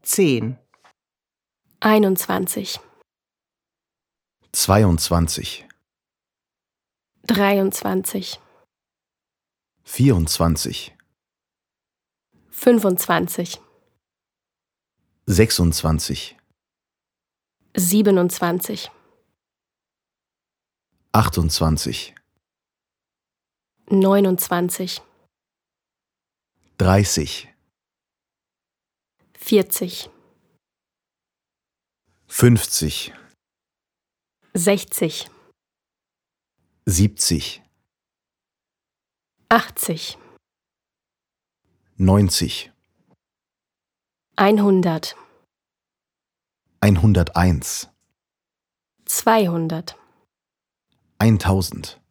10, 21, 22, 23, 24, 25, 26, 27, 28, 29, 30, 40, 50, 60, 70, 80, 90, 100, 101, 200, 1000.